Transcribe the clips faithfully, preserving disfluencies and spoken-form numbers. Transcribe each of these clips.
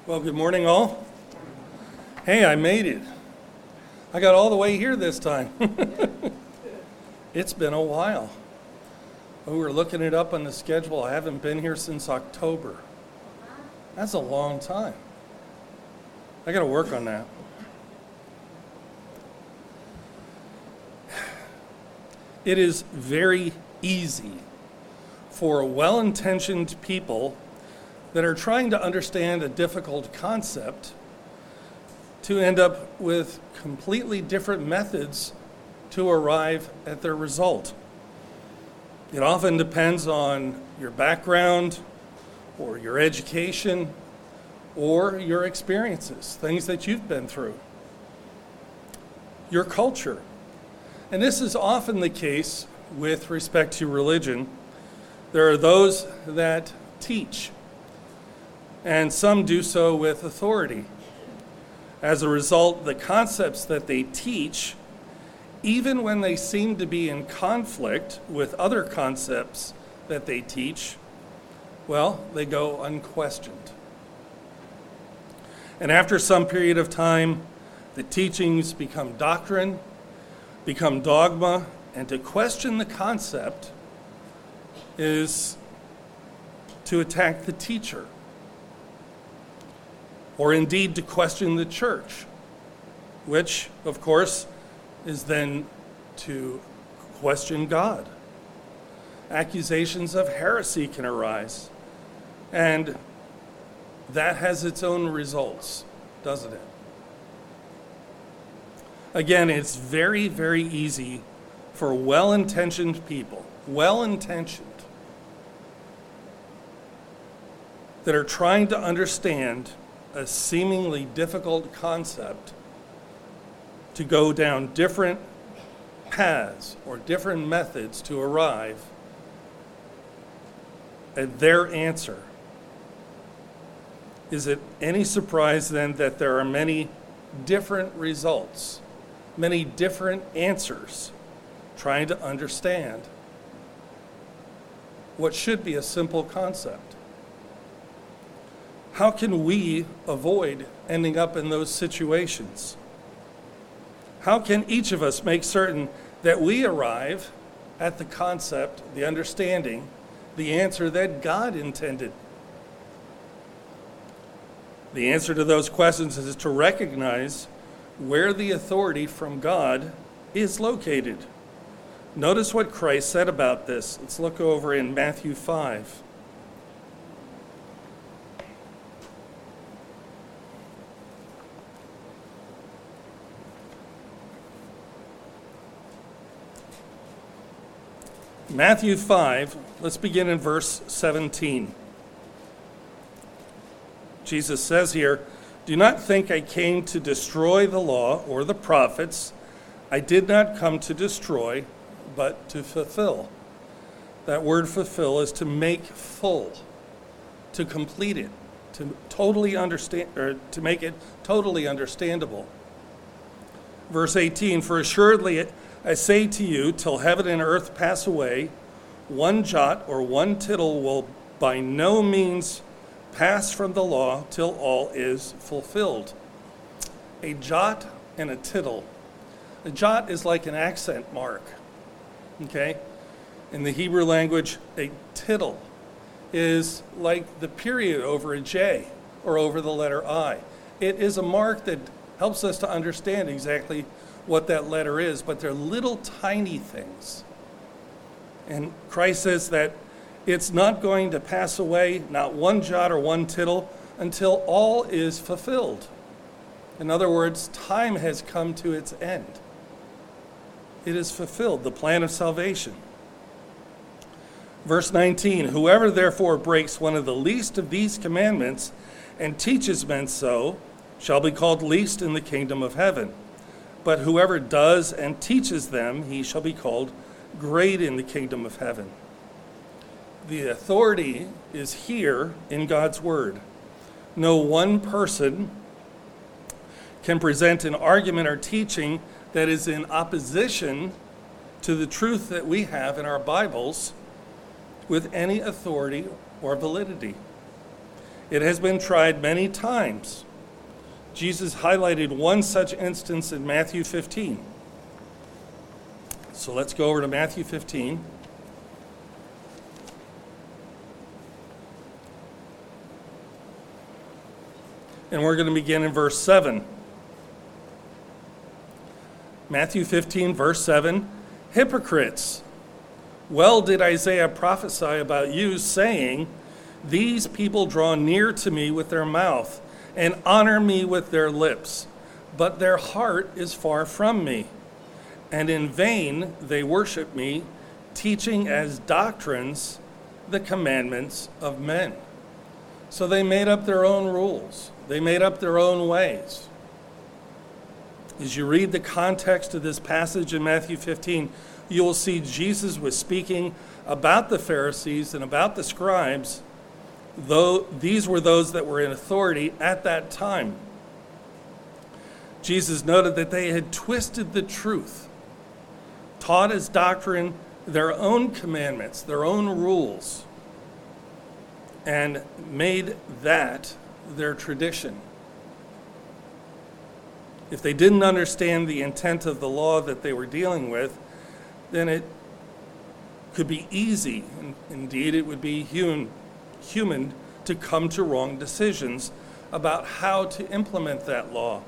Well, good morning, all. Hey, I made it. I got all the way here this time. It's been a while. We were looking it up on the schedule. I haven't been here since October. That's a long time. I got to work on that. It is very easy for well-intentioned people that are trying to understand a difficult concept to end up with completely different methods to arrive at their result. It often depends on your background or your education or your experiences, things that you've been through, your culture. And this is often the case with respect to religion. There are those that teach, and some do so with authority. As a result, the concepts that they teach, even when they seem to be in conflict with other concepts that they teach, well, they go unquestioned. And after some period of time, the teachings become doctrine, become dogma, and to question the concept is to attack the teacher, or indeed to question the church, which, of course, is then to question God. Accusations of heresy can arise, and that has its own results, doesn't it? Again, it's very, very easy for well-intentioned people, well-intentioned, that are trying to understand a seemingly difficult concept to go down different paths or different methods to arrive at their answer. Is it any surprise then that there are many different results, many different answers, trying to understand what should be a simple concept? How can we avoid ending up in those situations? How can each of us make certain that we arrive at the concept, the understanding, the answer that God intended? The answer to those questions is to recognize where the authority from God is located. Notice what Christ said about this. Let's look over in Matthew five. Matthew five, let's begin in verse seventeen. Jesus says here, "Do not think I came to destroy the law or the prophets. I did not come to destroy, but to fulfill." That word fulfill is to make full, to complete it, to totally understand, or to make it totally understandable. Verse eighteen, "For assuredly I say to you, till heaven and earth pass away, one jot or one tittle will by no means pass from the law till all is fulfilled." A jot and a tittle. A jot is like an accent mark, okay? In the Hebrew language, a tittle is like the period over a J or over the letter I. It is a mark that helps us to understand exactly what that letter is, but they're little tiny things. And Christ says that it's not going to pass away, not one jot or one tittle, until all is fulfilled. In other words, time has come to its end. It is fulfilled, the plan of salvation. Verse nineteen, "Whoever therefore breaks one of the least of these commandments and teaches men so shall be called least in the kingdom of heaven. But whoever does and teaches them, he shall be called great in the kingdom of heaven." The authority is here in God's word. No one person can present an argument or teaching that is in opposition to the truth that we have in our Bibles with any authority or validity. It has been tried many times. Jesus highlighted one such instance in Matthew fifteen. So let's go over to Matthew fifteen. And we're going to begin in verse seven. Matthew fifteen, verse seven. Hypocrites, well did Isaiah prophesy about you, saying, these people draw near to me with their mouth and honor me with their lips, but their heart is far from me. And in vain they worship me, teaching as doctrines the commandments of men. So they made up their own rules. They made up their own ways. As you read the context of this passage in Matthew fifteen, you will see Jesus was speaking about the Pharisees and about the scribes, though these were those that were in authority at that time. Jesus noted that they had twisted the truth, taught as doctrine their own commandments, their own rules, and made that their tradition. If they didn't understand the intent of the law that they were dealing with, then it could be easy, and indeed it would be human, human to come to wrong decisions about how to implement that law.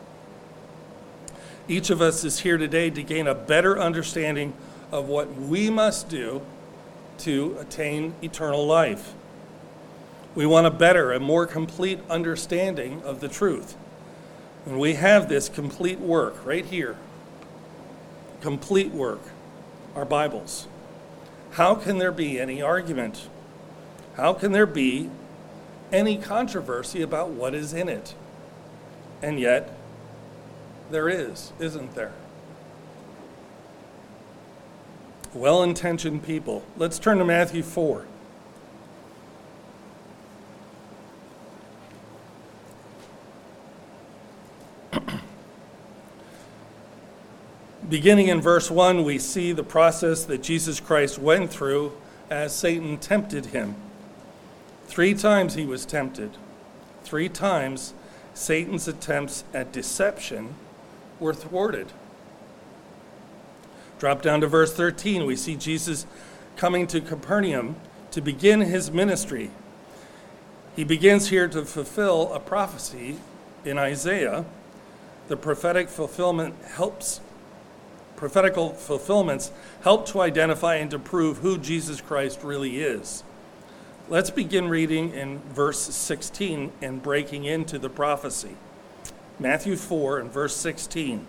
Each of us is here today to gain a better understanding of what we must do to attain eternal life. We want a better and more complete understanding of the truth. And we have this complete work right here. Complete work. Our Bibles. How can there be any argument? How can there be any controversy about what is in it? And yet, there is, isn't there? Well-intentioned people. Let's turn to Matthew four. Beginning in verse one, we see the process that Jesus Christ went through as Satan tempted him. Three times he was tempted. Three times Satan's attempts at deception were thwarted. Drop down to verse thirteen. We see Jesus coming to Capernaum to begin his ministry. He begins here to fulfill a prophecy in Isaiah. The prophetic fulfillment helps Prophetical fulfillments help to identify and to prove who Jesus Christ really is. Let's begin reading in verse sixteen and breaking into the prophecy. Matthew four and verse sixteen.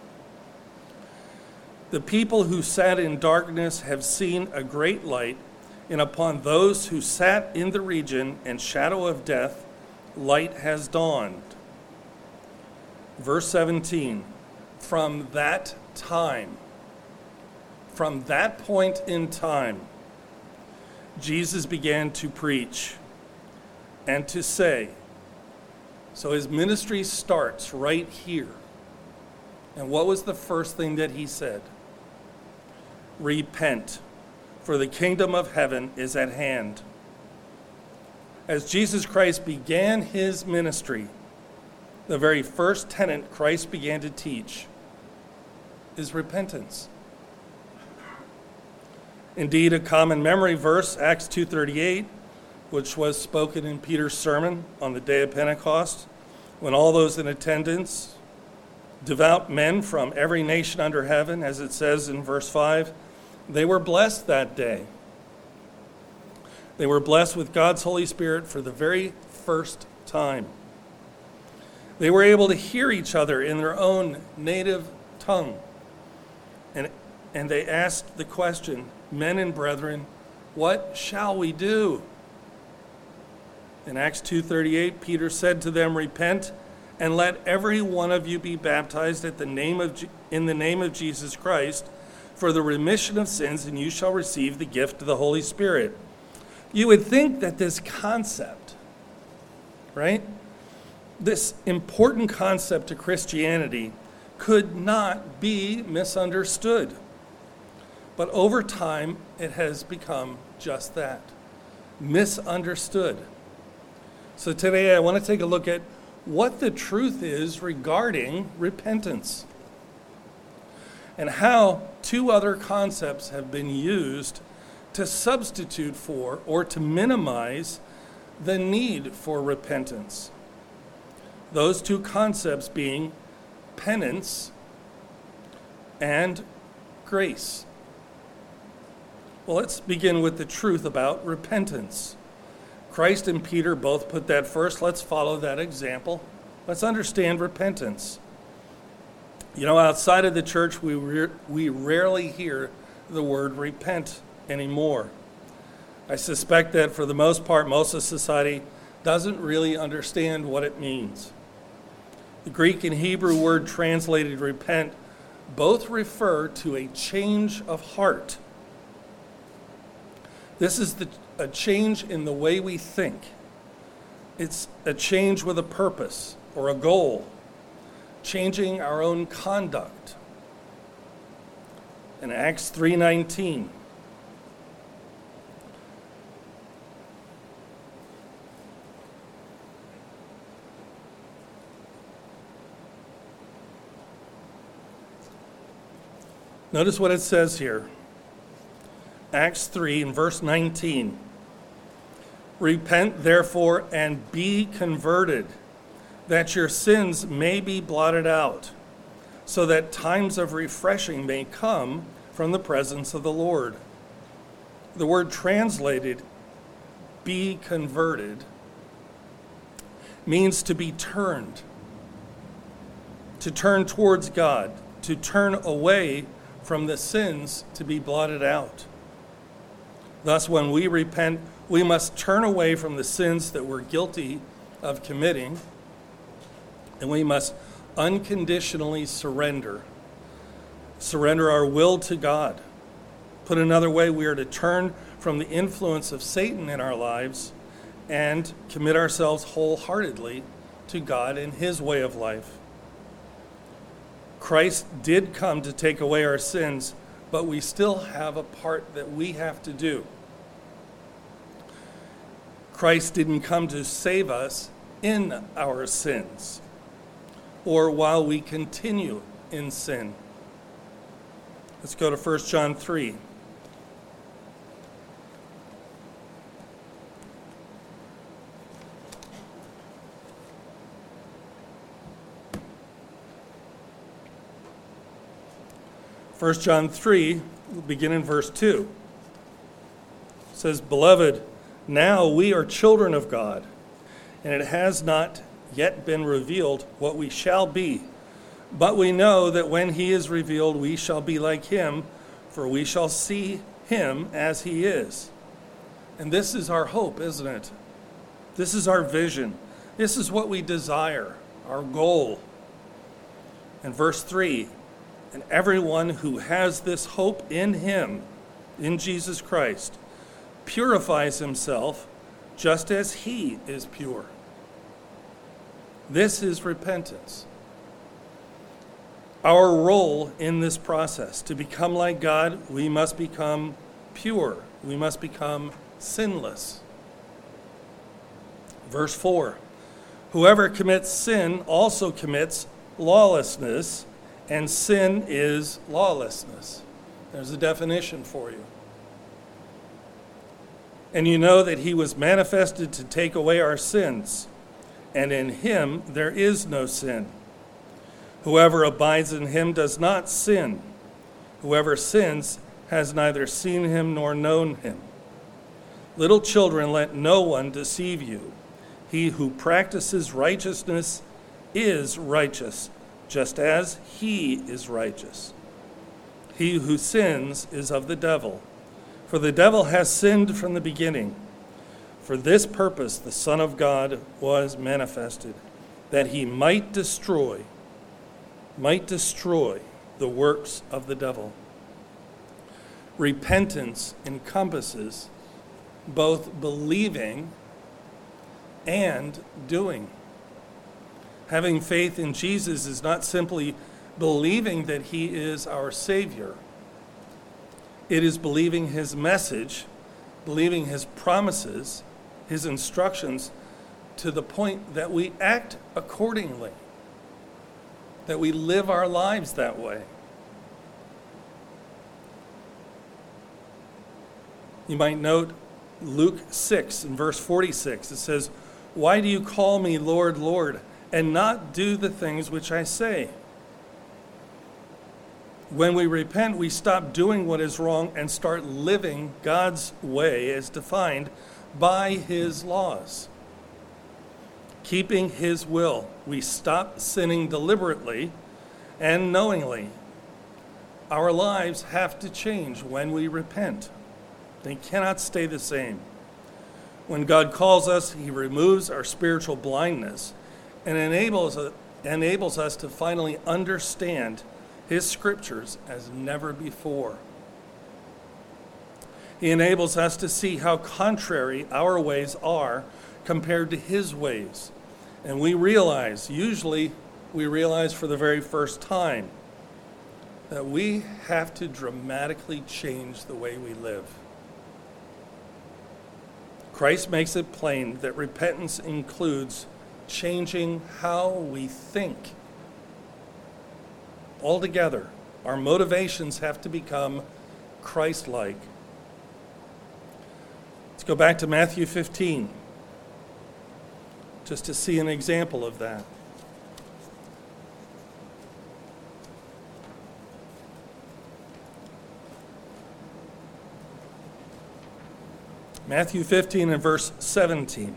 The people who sat in darkness have seen a great light, and upon those who sat in the region and shadow of death, light has dawned. Verse seventeen. From that time, from that point in time, Jesus began to preach and to say, so his ministry starts right here. And what was the first thing that he said? Repent, for the kingdom of heaven is at hand. As Jesus Christ began his ministry, the very first tenet Christ began to teach is repentance. Indeed, a common memory verse, Acts two thirty-eight, which was spoken in Peter's sermon on the day of Pentecost, when all those in attendance, devout men from every nation under heaven, as it says in verse five, they were blessed that day. They were blessed with God's Holy Spirit for the very first time. They were able to hear each other in their own native tongue. And, and they asked the question, men and brethren, what shall we do? In Acts two thirty-eight, Peter said to them, repent and let every one of you be baptized at the name of, in the name of Jesus Christ for the remission of sins, and you shall receive the gift of the Holy Spirit. You would think that this concept, right, this important concept to Christianity could not be misunderstood. But over time, it has become just that, misunderstood. So today I want to take a look at what the truth is regarding repentance and how two other concepts have been used to substitute for or to minimize the need for repentance. Those two concepts being penance and grace. Well, let's begin with the truth about repentance. Christ and Peter both put that first. Let's follow that example. Let's understand repentance. You know, outside of the church, we re- we rarely hear the word repent anymore. I suspect that for the most part, most of society doesn't really understand what it means. The Greek and Hebrew word translated repent both refer to a change of heart. This is the, a change in the way we think. It's a change with a purpose or a goal, changing our own conduct. In Acts three nineteen, notice what it says here. Acts three in verse nineteen. Repent therefore and be converted, that your sins may be blotted out, so that times of refreshing may come from the presence of the Lord. The word translated, be converted, means to be turned, to turn towards God, to turn away from the sins to be blotted out. Thus, when we repent, we must turn away from the sins that we're guilty of committing, and we must unconditionally surrender. Surrender our will to God. Put another way, we are to turn from the influence of Satan in our lives and commit ourselves wholeheartedly to God and His way of life. Christ did come to take away our sins, but we still have a part that we have to do. Christ didn't come to save us in our sins or while we continue in sin. Let's go to First John three. First John three, we'll begin in verse two. It says, Beloved, now we are children of God, and it has not yet been revealed what we shall be. But we know that when He is revealed, we shall be like Him, for we shall see Him as He is. And this is our hope, isn't it? This is our vision. This is what we desire, our goal. And verse three, and everyone who has this hope in Him, in Jesus Christ, purifies himself just as He is pure. This is repentance. Our role in this process, to become like God, we must become pure. We must become sinless. Verse four, whoever commits sin also commits lawlessness, and sin is lawlessness. There's a definition for you. And you know that He was manifested to take away our sins, and in Him there is no sin. Whoever abides in Him does not sin. Whoever sins has neither seen Him nor known Him. Little children, let no one deceive you. He who practices righteousness is righteous, just as He is righteous. He who sins is of the devil, for the devil has sinned from the beginning. For this purpose the Son of God was manifested, that He might destroy, might destroy the works of the devil. Repentance encompasses both believing and doing. Having faith in Jesus is not simply believing that He is our Savior. It is believing His message, believing His promises, His instructions, to the point that we act accordingly, that we live our lives that way. You might note Luke six and verse forty-six. It says, "Why do you call me Lord, Lord, and not do the things which I say?" When we repent, we stop doing what is wrong and start living God's way as defined by his laws. Keeping his will. We stop sinning deliberately and knowingly. Our lives have to change when we repent. They cannot stay the same. When God calls us, he removes our spiritual blindness and enables, enables us to finally understand his scriptures as never before. He enables us to see how contrary our ways are compared to his ways. And we realize, usually we realize for the very first time, that we have to dramatically change the way we live. Christ makes it plain that repentance includes changing how we think. Altogether, our motivations have to become Christ-like. Let's go back to Matthew fifteen, just to see an example of that. Matthew fifteen and verse seventeen.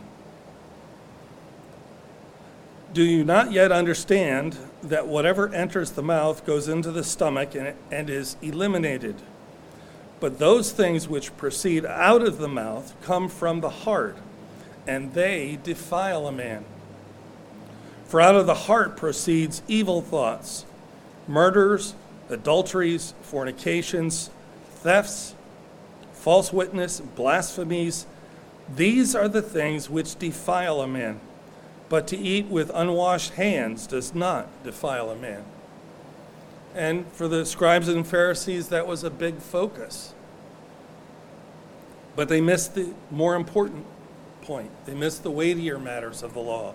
"Do you not yet understand that whatever enters the mouth goes into the stomach and, and is eliminated? But those things which proceed out of the mouth come from the heart, and they defile a man. For out of the heart proceeds evil thoughts, murders, adulteries, fornications, thefts, false witness, blasphemies. These are the things which defile a man. But to eat with unwashed hands does not defile a man." And for the scribes and Pharisees, that was a big focus. But they missed the more important point. They missed the weightier matters of the law.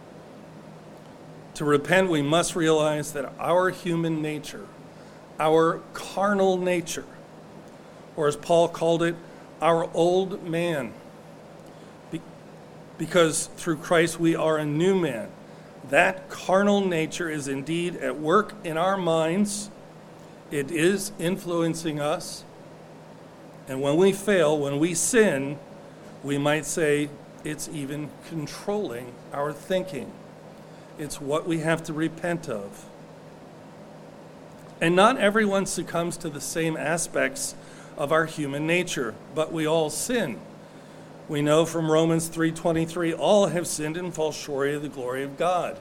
To repent, we must realize that our human nature, our carnal nature, or as Paul called it, our old man, be- because through Christ we are a new man. That carnal nature is indeed at work in our minds. It is influencing us. And when we fail, when we sin, we might say it's even controlling our thinking. It's what we have to repent of. And not everyone succumbs to the same aspects of our human nature, but we all sin. We know from Romans three twenty-three, all have sinned and fall short of the glory of God.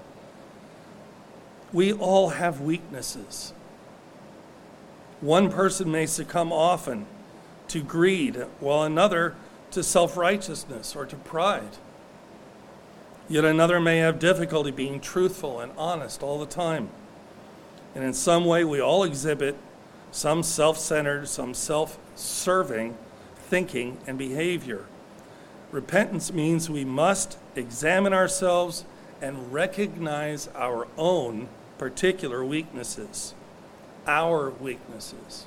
We all have weaknesses. One person may succumb often to greed, while another to self-righteousness or to pride. Yet another may have difficulty being truthful and honest all the time. And in some way, we all exhibit some self-centered, some self-serving thinking and behavior. Repentance means we must examine ourselves and recognize our own particular weaknesses, our weaknesses.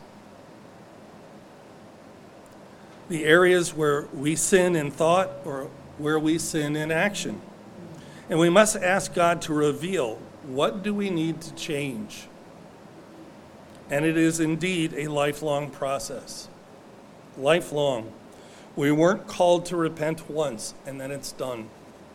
The areas where we sin in thought or where we sin in action. And we must ask God to reveal, what do we need to change? And it is indeed a lifelong process. Lifelong. We weren't called to repent once and then it's done.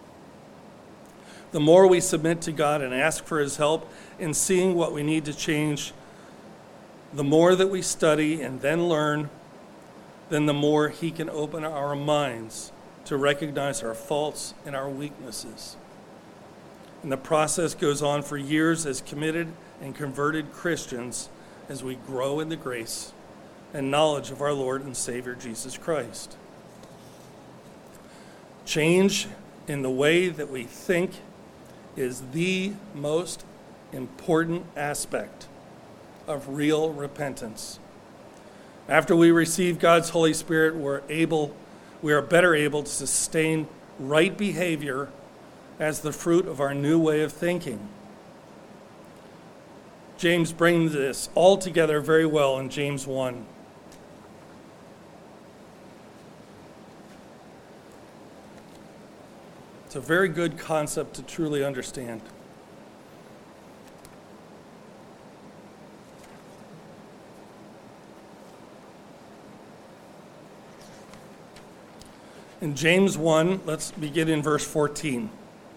The more we submit to God and ask for his help in seeing what we need to change, the more that we study and then learn, then the more he can open our minds to recognize our faults and our weaknesses. And the process goes on for years as committed and converted Christians as we grow in the grace and knowledge of our Lord and Savior Jesus Christ. Change in the way that we think is the most important aspect of real repentance. After we receive God's Holy Spirit, we're able, we are better able to sustain right behavior as the fruit of our new way of thinking. James brings this all together very well in James one. It's a very good concept to truly understand. In James one, let's begin in verse fourteen.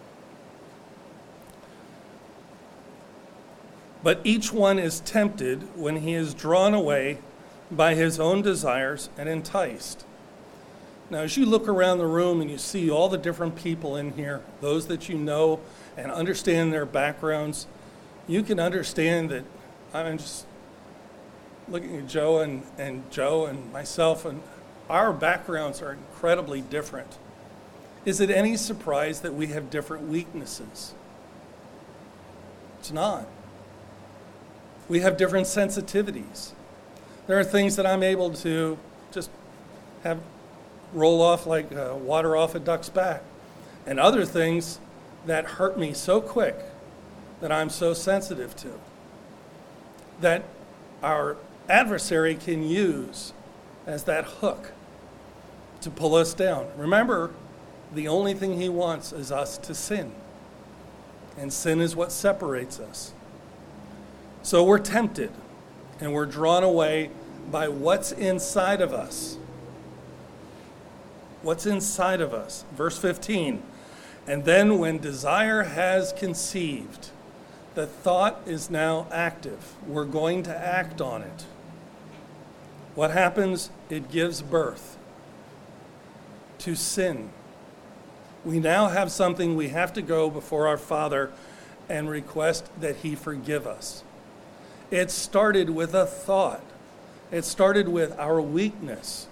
But each one is tempted when he is drawn away by his own desires and enticed. Now, as you look around the room and you see all the different people in here, those that you know and understand their backgrounds, you can understand that I'm just looking at Joe and, and Joe and myself, and our backgrounds are incredibly different. Is it any surprise that we have different weaknesses? It's not. We have different sensitivities. There are things that I'm able to just have roll off like uh, water off a duck's back, and other things that hurt me so quick that I'm so sensitive to, that our adversary can use as that hook to pull us down. Remember, the only thing he wants is us to sin, and sin is what separates us. So we're tempted, and we're drawn away by what's inside of us. What's inside of us? Verse fifteen, and then when desire has conceived, the thought is now active. We're going to act on it. What happens? It gives birth to sin. We now have something we have to go before our Father and request that he forgive us. It started with a thought. It started with our weakness.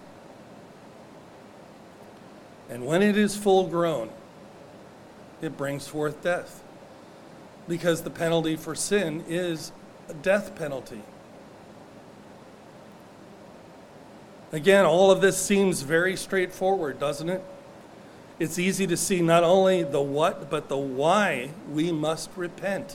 And when it is full grown, it brings forth death. Because the penalty for sin is a death penalty. Again, all of this seems very straightforward, doesn't it? It's easy to see not only the what, but the why we must repent.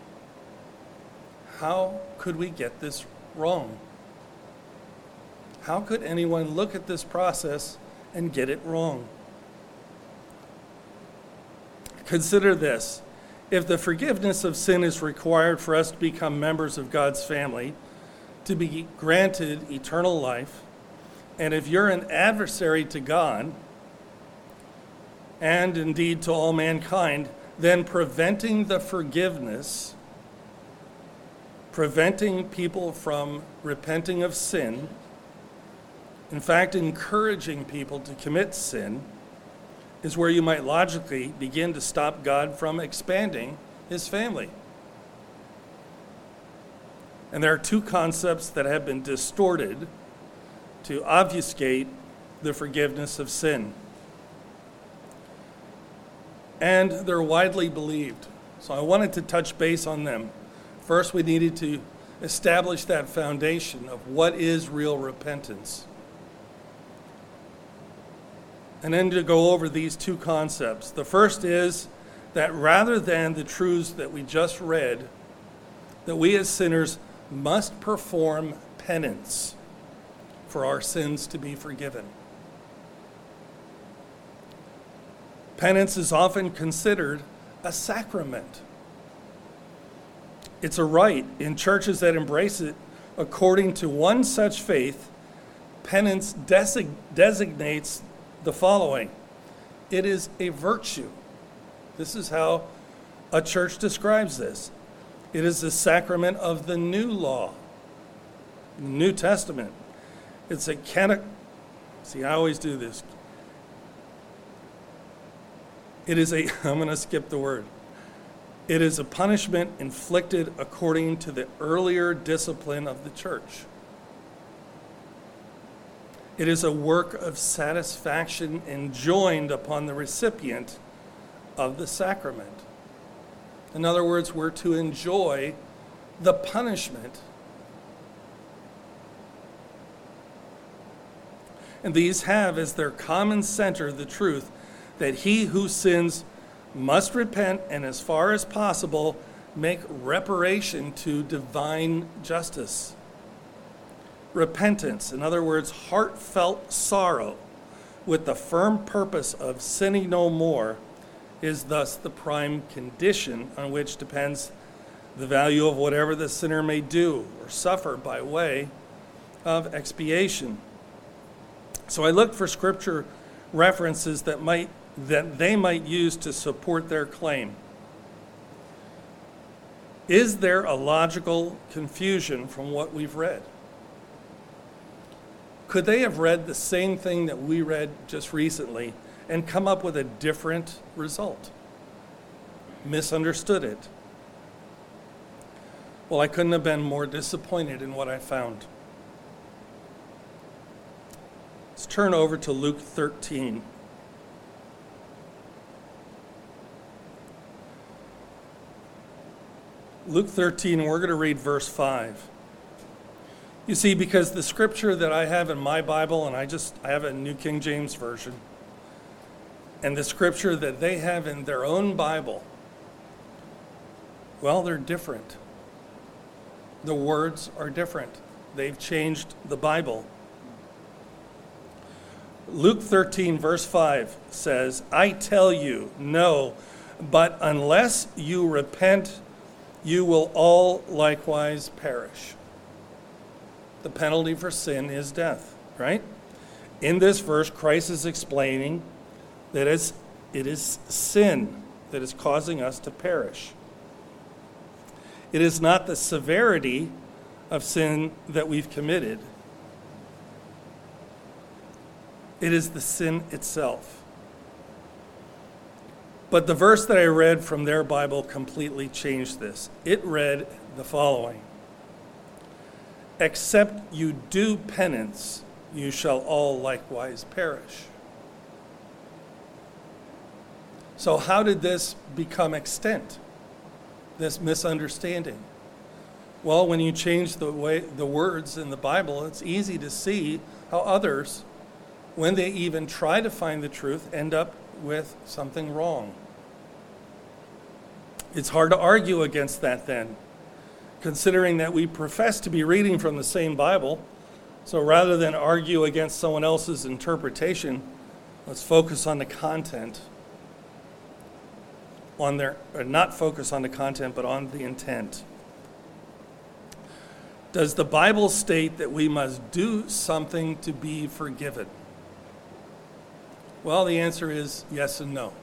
How could we get this wrong? How could anyone look at this process and get it wrong? Consider this. If the forgiveness of sin is required for us to become members of God's family, to be granted eternal life, and if you're an adversary to God, and indeed to all mankind, then preventing the forgiveness, preventing people from repenting of sin, in fact, encouraging people to commit sin, is where you might logically begin to stop God from expanding his family. And there are two concepts that have been distorted to obfuscate the forgiveness of sin. And they're widely believed. So I wanted to touch base on them. First, we needed to establish that foundation of what is real repentance. And then to go over these two concepts. The first is that rather than the truths that we just read, that we as sinners must perform penance for our sins to be forgiven. Penance is often considered a sacrament. It's a rite in churches that embrace it. According to one such faith, penance desig- designates the following. It is a virtue. This is how a church describes this. It is the sacrament of the new law, the New Testament. It's a cana- See, I always do this. It is a, I'm going to skip the word. It is a punishment inflicted according to the earlier discipline of the church. It is a work of satisfaction enjoined upon the recipient of the sacrament. In other words, we're to enjoy the punishment. And these have as their common center the truth that he who sins must repent and, as far as possible, make reparation to divine justice. Repentance, in other words, heartfelt sorrow with the firm purpose of sinning no more, is thus the prime condition on which depends the value of whatever the sinner may do or suffer by way of expiation. So I looked for scripture references that might that they might use to support their claim. Is there a logical confusion from what we've read? Could they have read the same thing that we read just recently and come up with a different result? Misunderstood it? Well, I couldn't have been more disappointed in what I found. Let's turn over to Luke thirteen. Luke thirteen, and we're going to read verse five. You see, because the scripture that I have in my Bible, and I just I have a New King James Version, and the scripture that they have in their own Bible, well, they're different. The words are different. They've changed the Bible. Luke thirteen, verse five says, I tell you, no, but unless you repent, you will all likewise perish. The penalty for sin is death, right? In this verse, Christ is explaining that it's, it is sin that is causing us to perish. It is not the severity of sin that we've committed. It is the sin itself. But the verse that I read from their Bible completely changed this. It read the following: except you do penance, you shall all likewise perish. So how did this become extant, this misunderstanding? Well, when you change the way the words in the Bible, it's easy to see how others, when they even try to find the truth, end up with something wrong. It's hard to argue against that then, considering that we profess to be reading from the same Bible. So rather than argue against someone else's interpretation, let's focus on the content. On their, or not focus on the content, but on the intent. Does the Bible state that we must do something to be forgiven? Well, the answer is yes and no.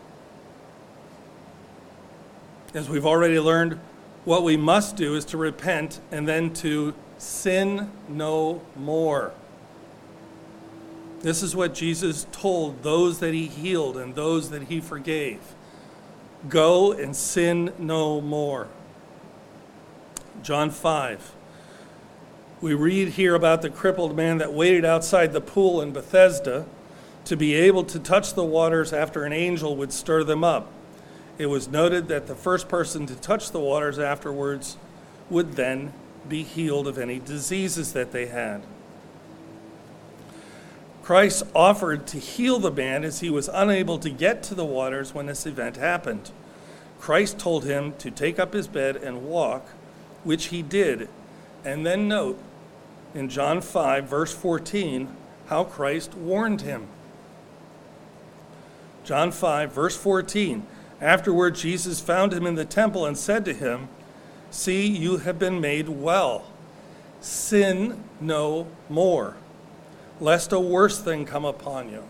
As we've already learned, what we must do is to repent and then to sin no more. This is what Jesus told those that he healed and those that he forgave. Go and sin no more. John five. We read here about the crippled man that waited outside the pool in Bethesda to be able to touch the waters after an angel would stir them up. It was noted that the first person to touch the waters afterwards would then be healed of any diseases that they had. Christ offered to heal the man as he was unable to get to the waters when this event happened. Christ told him to take up his bed and walk, which he did. And then note in John five, verse fourteen, how Christ warned him. John five, verse fourteen. Afterward, Jesus found him in the temple and said to him, see, you have been made well. Sin no more, lest a worse thing come upon you.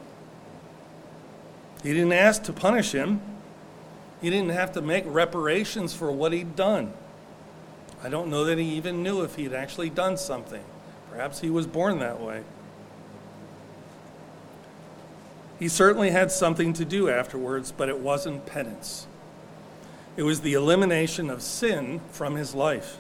He didn't ask to punish him. He didn't have to make reparations for what he'd done. I don't know that he even knew if he'd actually done something. Perhaps he was born that way. He certainly had something to do afterwards, but it wasn't penance. It was the elimination of sin from his life.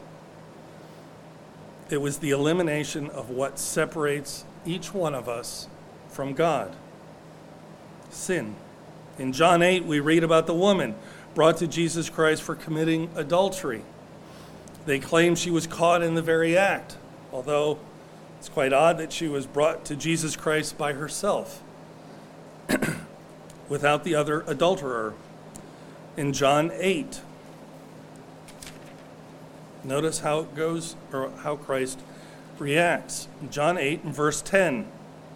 It was the elimination of what separates each one of us from God. Sin. In John eight, we read about the woman brought to Jesus Christ for committing adultery. They claim she was caught in the very act, although it's quite odd that she was brought to Jesus Christ by herself, without the other adulterer. in John eight. Notice how it goes, or how Christ reacts. John eight and verse ten.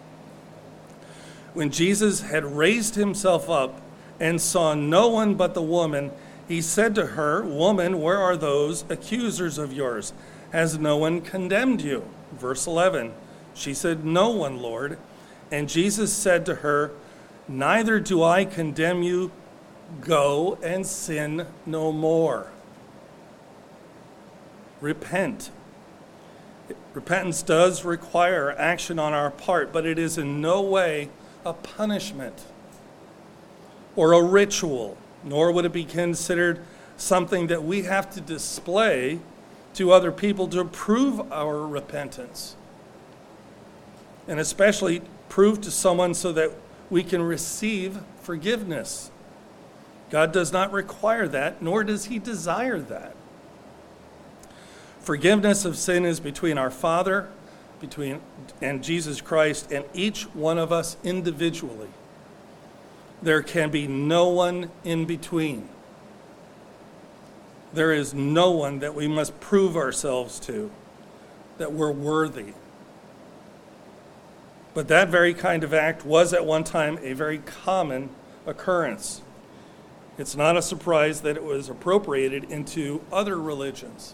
When Jesus had raised himself up and saw no one but the woman, he said to her, "Woman, where are those accusers of yours? Has no one condemned you?" Verse eleven. She said, "No one, Lord." And Jesus said to her, "Neither do I condemn you. Go and sin no more." Repent. Repentance does require action on our part, but it is in no way a punishment or a ritual, nor would it be considered something that we have to display to other people to prove our repentance, and especially prove to someone so that we can receive forgiveness. God does not require that, nor does he desire that. Forgiveness of sin is between our Father, between and Jesus Christ, and each one of us individually. There can be no one in between. There is no one that we must prove ourselves to, that we're worthy. But that very kind of act was at one time a very common occurrence. It's not a surprise that it was appropriated into other religions.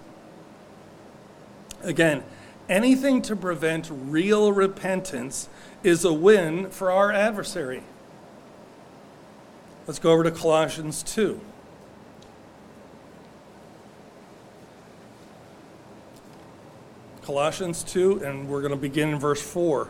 Again, anything to prevent real repentance is a win for our adversary. Let's go over to Colossians two. Colossians two, and we're going to begin in verse four.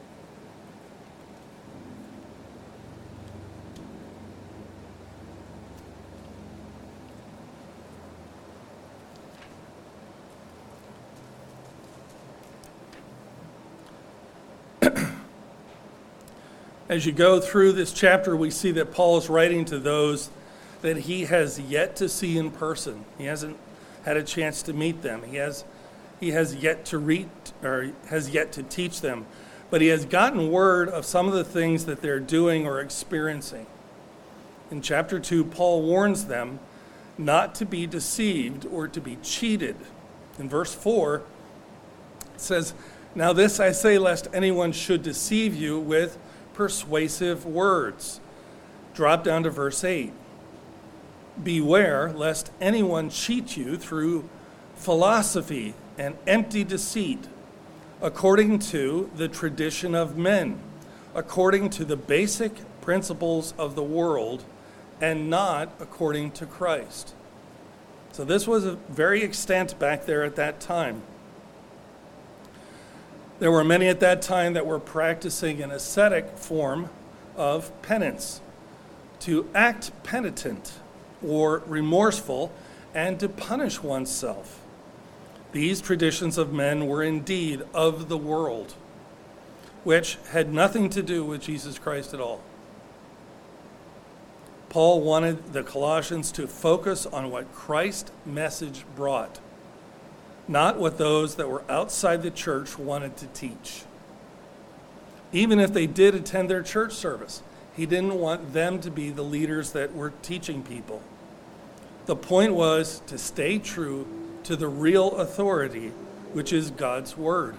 As you go through this chapter, we see that Paul is writing to those that he has yet to see in person. He hasn't had a chance to meet them. He has he has yet to read or has yet to teach them. But he has gotten word of some of the things that they're doing or experiencing. In chapter two, Paul warns them not to be deceived or to be cheated. In verse four, it says, "Now this I say, lest anyone should deceive you with persuasive words." Drop down to verse eight. "Beware lest anyone cheat you through philosophy and empty deceit, according to the tradition of men, according to the basic principles of the world, and not according to Christ." So this was a very extent back there at that time. There were many at that time that were practicing an ascetic form of penance, to act penitent or remorseful and to punish oneself. These traditions of men were indeed of the world, which had nothing to do with Jesus Christ at all. Paul wanted the Colossians to focus on what Christ's message brought, not what those that were outside the church wanted to teach. Even if they did attend their church service, he didn't want them to be the leaders that were teaching people. The point was to stay true to the real authority, which is God's word.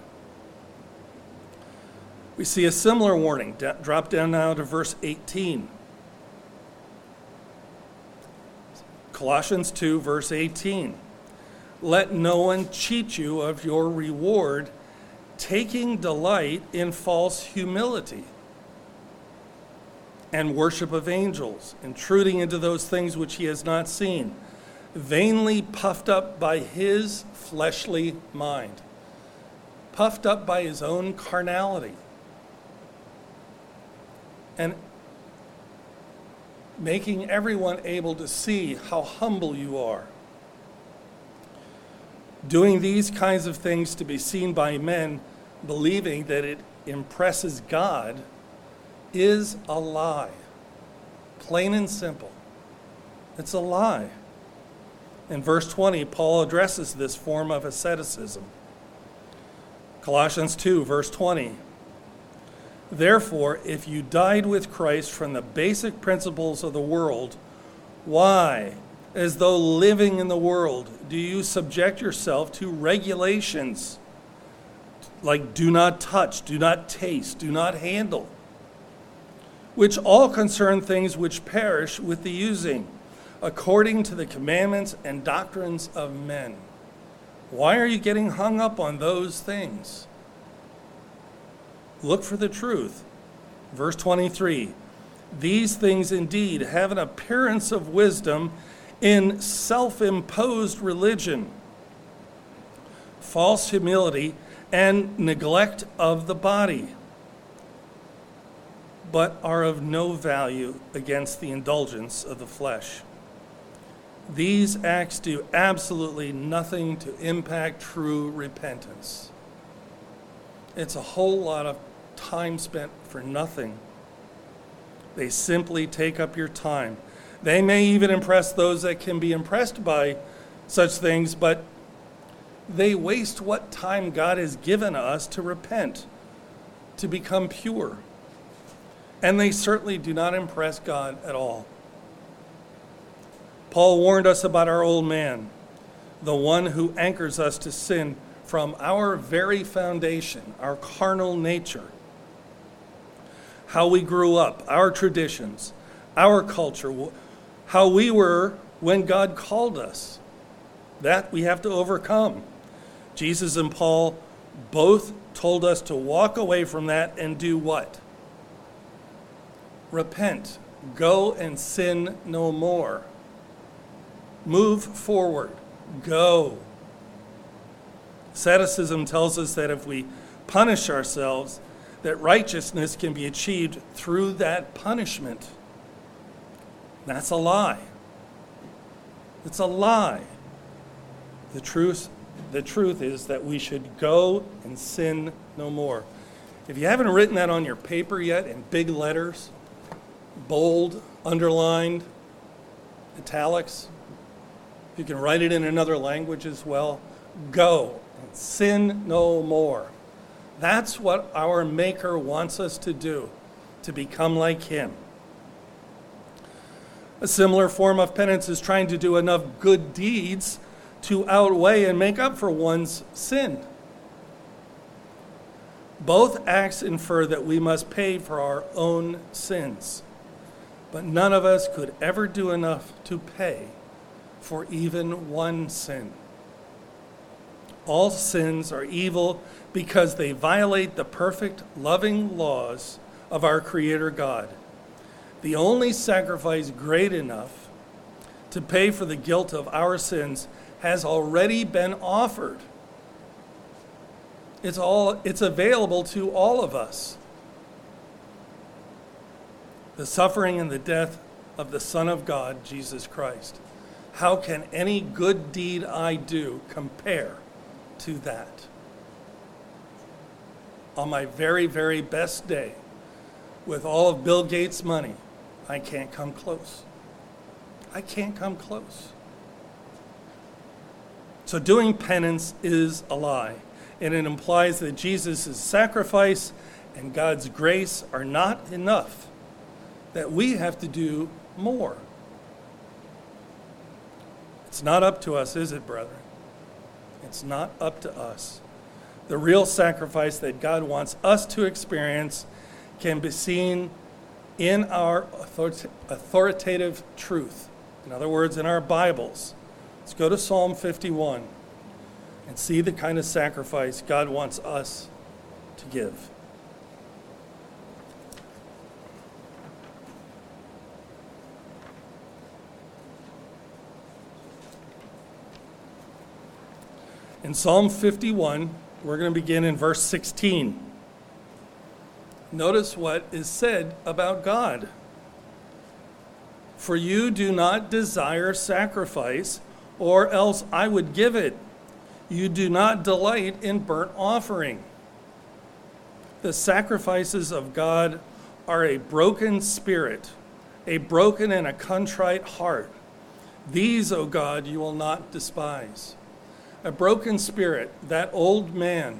We see a similar warning. Drop down now to verse eighteen. Colossians two, verse eighteen. "Let no one cheat you of your reward, taking delight in false humility and worship of angels, intruding into those things which he has not seen, vainly puffed up by his fleshly mind." Puffed up by his own carnality. And making everyone able to see how humble you are. Doing these kinds of things to be seen by men, believing that it impresses God, is a lie. Plain and simple. It's a lie. In verse twenty, Paul addresses this form of asceticism. Colossians two, verse twenty. "Therefore, if you died with Christ from the basic principles of the world, Why, as though living in the world, do you subject yourself to regulations like do not touch, do not taste, do not handle, which all concern things which perish with the using, according to the commandments and doctrines of men? Why are you getting hung up on those things? Look for the truth. Verse twenty-three, these things indeed have an appearance of wisdom in self-imposed religion, false humility, and neglect of the body, but are of no value against the indulgence of the flesh. These acts do absolutely nothing to impact true repentance. It's a whole lot of time spent for nothing. They simply take up your time. They may even impress those that can be impressed by such things, but they waste what time God has given us to repent, to become pure. And they certainly do not impress God at all. Paul warned us about our old man, the one who anchors us to sin from our very foundation, our carnal nature. How we grew up, our traditions, our culture, how we were when God called us. That we have to overcome. Jesus and Paul both told us to walk away from that and do what? Repent. Go and sin no more. Move forward. Go. Asceticism tells us that if we punish ourselves, that righteousness can be achieved through that punishment. That's a lie. It's a lie. The truth, the truth is that we should go and sin no more. If you haven't written that on your paper yet in big letters, bold, underlined, italics, you can write it in another language as well. Go and sin no more. That's what our Maker wants us to do, to become like Him. A similar form of penance is trying to do enough good deeds to outweigh and make up for one's sin. Both acts infer that we must pay for our own sins, but none of us could ever do enough to pay for even one sin. All sins are evil because they violate the perfect, loving laws of our Creator God. The only sacrifice great enough to pay for the guilt of our sins has already been offered. It's all, it's available to all of us. The suffering and the death of the Son of God, Jesus Christ. How can any good deed I do compare to that? On my very, very best day, with all of Bill Gates' money, I can't come close. I can't come close. So doing penance is a lie, and it implies that Jesus' sacrifice and God's grace are not enough, that we have to do more. It's not up to us, is it, brethren? It's not up to us. The real sacrifice that God wants us to experience can be seen in our authoritative truth. In other words, in our Bibles. Let's go to Psalm fifty-one and see the kind of sacrifice God wants us to give. In Psalm fifty-one, we're going to begin in verse sixteen. Notice what is said about God. For you do not desire sacrifice, or else I would give it. You do not delight in burnt offering. The sacrifices of God are a broken spirit, a broken and a contrite heart. These, O God, you will not despise. A broken spirit, that old man,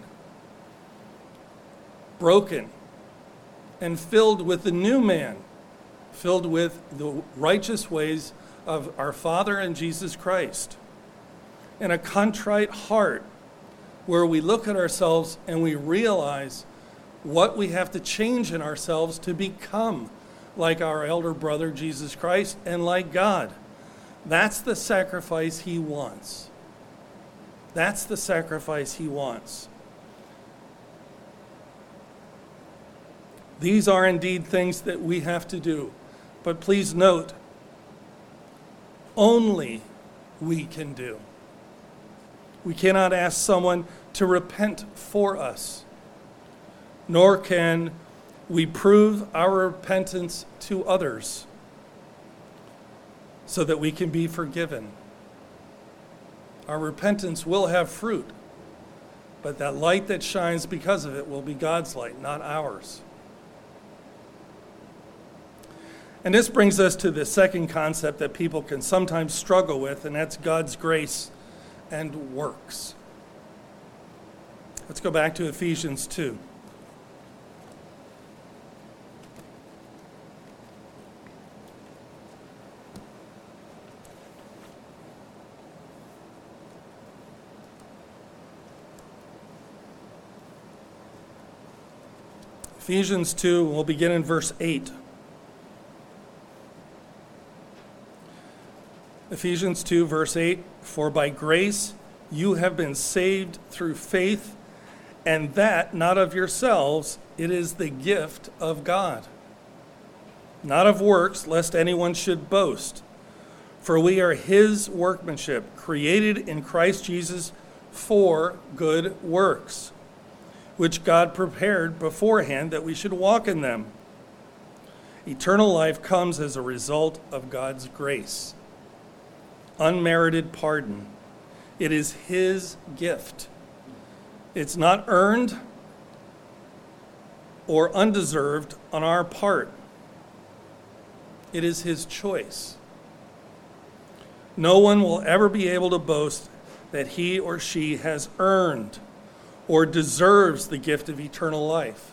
broken and filled with the new man, filled with the righteous ways of our Father and Jesus Christ, and a contrite heart where we look at ourselves and we realize what we have to change in ourselves to become like our elder brother, Jesus Christ, and like God. That's the sacrifice he wants. That's the sacrifice he wants. These are indeed things that we have to do. But please note, only we can do. We cannot ask someone to repent for us, nor can we prove our repentance to others so that we can be forgiven. Our repentance will have fruit, but that light that shines because of it will be God's light, not ours. And this brings us to the second concept that people can sometimes struggle with, and that's God's grace and works. Let's go back to Ephesians two. Ephesians two, we'll begin in verse eight. Ephesians two, verse eight, for by grace you have been saved through faith, and that not of yourselves, it is the gift of God. Not of works, lest anyone should boast. For we are his workmanship, created in Christ Jesus for good works, which God prepared beforehand that we should walk in them. Eternal life comes as a result of God's grace. Unmerited pardon. It is his gift. It's not earned or undeserved on our part. It is his choice. No one will ever be able to boast that he or she has earned or deserves the gift of eternal life.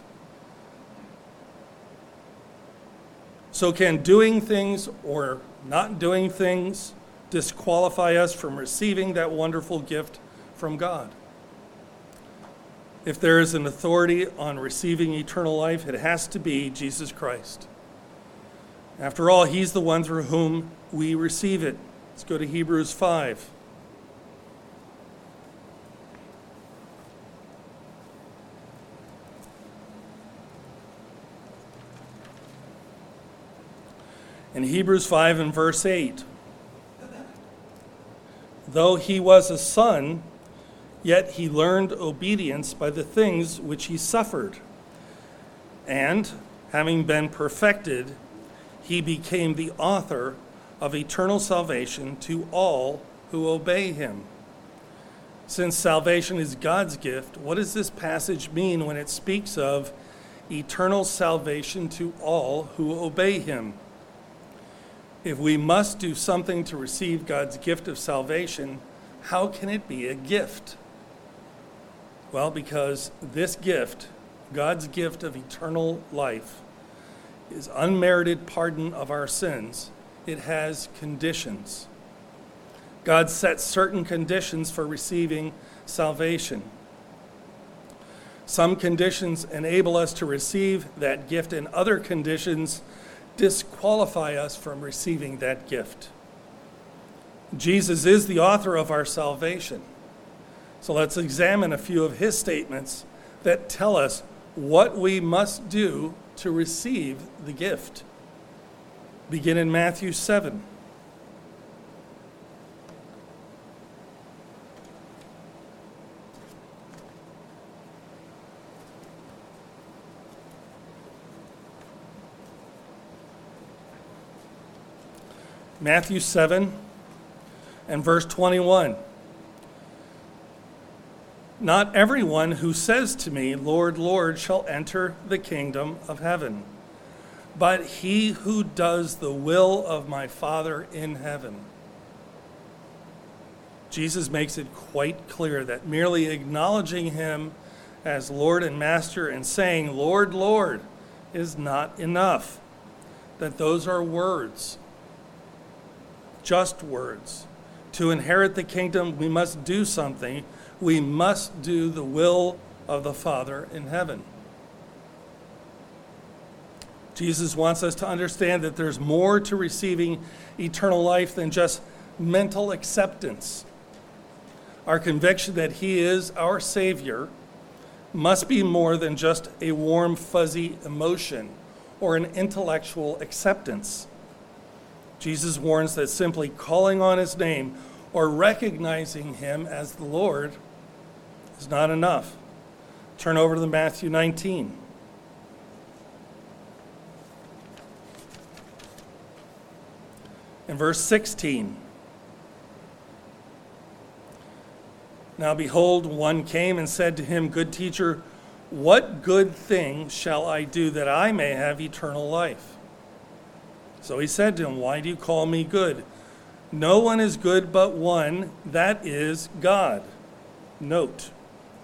So can doing things or not doing things disqualify us from receiving that wonderful gift from God? If there is an authority on receiving eternal life, it has to be Jesus Christ. After all, he's the one through whom we receive it. Let's go to Hebrews five. In Hebrews five and verse eight, though he was a son, yet he learned obedience by the things which he suffered. And, having been perfected, he became the author of eternal salvation to all who obey him. Since salvation is God's gift, what does this passage mean when it speaks of eternal salvation to all who obey him? If we must do something to receive God's gift of salvation, how can it be a gift? Well, because this gift, God's gift of eternal life, is unmerited pardon of our sins. It has conditions. God sets certain conditions for receiving salvation. Some conditions enable us to receive that gift, and other conditions disqualify us from receiving that gift. Jesus is the author of our salvation. So let's examine a few of his statements that tell us what we must do to receive the gift. Begin in Matthew seven. Matthew seven and verse twenty-one. Not everyone who says to me, Lord, Lord, shall enter the kingdom of heaven, but he who does the will of my Father in heaven. Jesus makes it quite clear that merely acknowledging him as Lord and Master and saying, Lord, Lord, is not enough. That those are words. just words. To inherit the kingdom, we must do something. We must do the will of the Father in heaven. Jesus wants us to understand that there's more to receiving eternal life than just mental acceptance. Our conviction that he is our Savior must be more than just a warm, fuzzy emotion or an intellectual acceptance. Jesus warns that simply calling on his name or recognizing him as the Lord is not enough. Turn over to Matthew nineteen. In verse sixteen, now behold, one came and said to him, Good teacher, what good thing shall I do that I may have eternal life? So he said to him, Why do you call me good? No one is good but one, that is God. Note.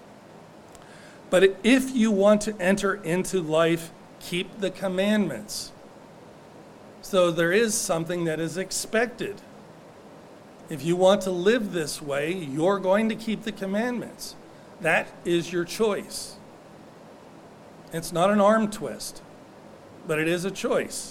But if you want to enter into life, keep the commandments. So there is something that is expected. If you want to live this way, you're going to keep the commandments. That is your choice. It's not an arm twist, but it is a choice.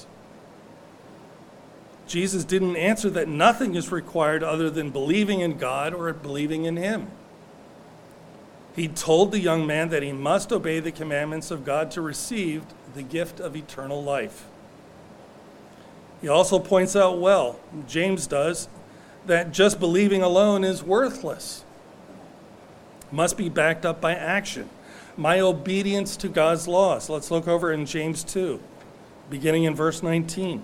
Jesus didn't answer that nothing is required other than believing in God or believing in him. He told the young man that he must obey the commandments of God to receive the gift of eternal life. He also points out well, James does, that just believing alone is worthless. It must be backed up by action. My obedience to God's laws. Let's look over in James two, beginning in verse nineteen.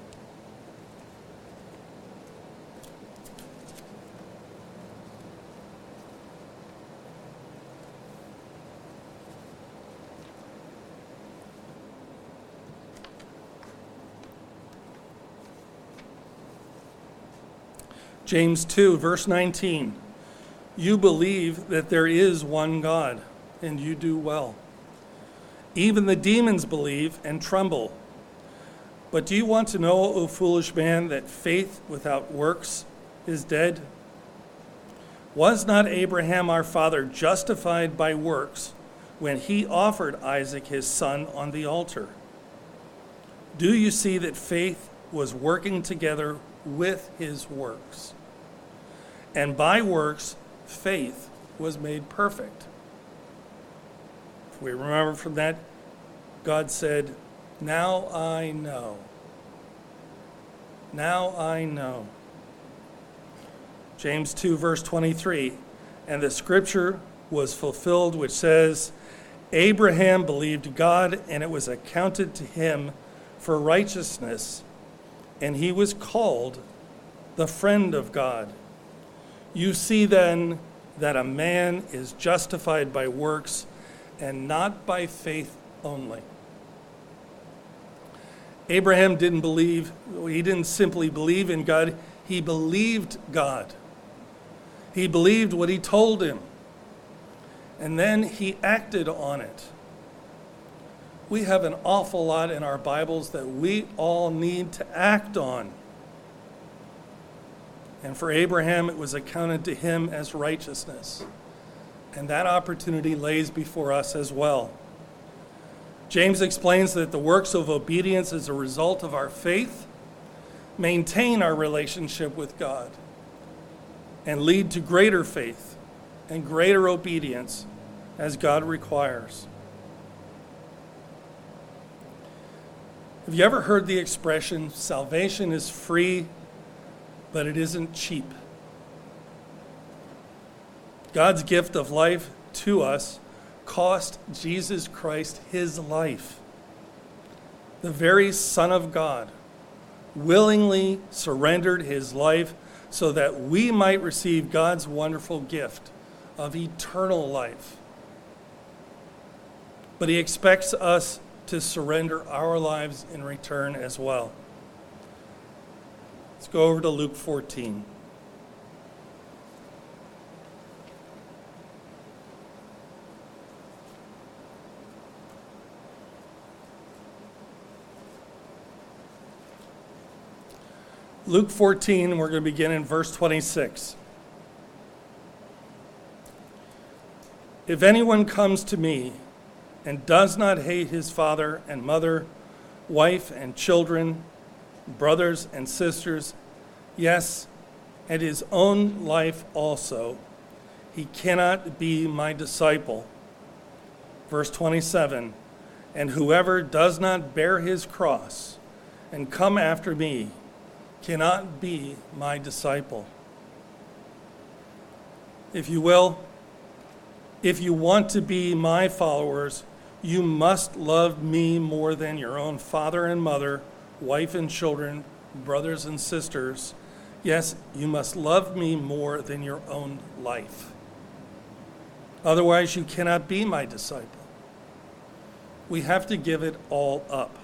James two, verse nineteen. You believe that there is one God, and you do well. Even the demons believe and tremble. But do you want to know, O foolish man, that faith without works is dead? Was not Abraham our father justified by works when he offered Isaac his son on the altar? Do you see that faith was working together with his works? And by works, faith was made perfect. If we remember from that, God said, Now I know. Now I know. James two, verse twenty-three. And the scripture was fulfilled, which says, Abraham believed God, and it was accounted to him for righteousness, and he was called the friend of God. You see then that a man is justified by works and not by faith only. Abraham didn't believe, he didn't simply believe in God, he believed God. He believed what he told him, and then he acted on it. We have an awful lot in our Bibles that we all need to act on. And for Abraham, it was accounted to him as righteousness. And that opportunity lays before us as well. James explains that the works of obedience as a result of our faith maintain our relationship with God and lead to greater faith and greater obedience as God requires. Have you ever heard the expression, salvation is free, but it isn't cheap? God's gift of life to us cost Jesus Christ his life. The very Son of God willingly surrendered his life so that we might receive God's wonderful gift of eternal life. But he expects us to surrender our lives in return as well. Let's go over to Luke fourteen. Luke fourteen, we're going to begin in verse twenty-six. If anyone comes to me and does not hate his father and mother, wife and children, brothers and sisters, yes, and his own life also, he cannot be my disciple. Verse twenty-seven, and whoever does not bear his cross and come after me cannot be my disciple. If you will, if you want to be my followers, you must love me more than your own father and mother, wife and children, brothers and sisters. Yes, you must love me more than your own life. Otherwise, you cannot be my disciple. We have to give it all up.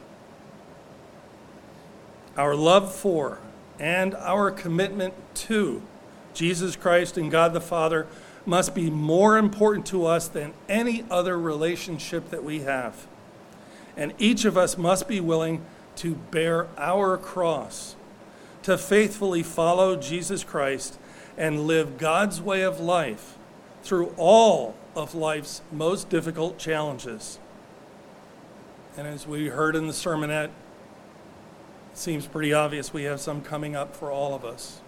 Our love for and our commitment to Jesus Christ and God the Father must be more important to us than any other relationship that we have. And each of us must be willing to bear our cross, to faithfully follow Jesus Christ and live God's way of life through all of life's most difficult challenges. And as we heard in the sermonette, it seems pretty obvious we have some coming up for all of us.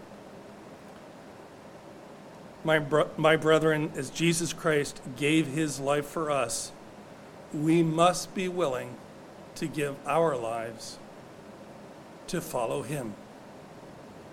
My, bro- my brethren, as Jesus Christ gave his life for us, we must be willing to give our lives to follow him.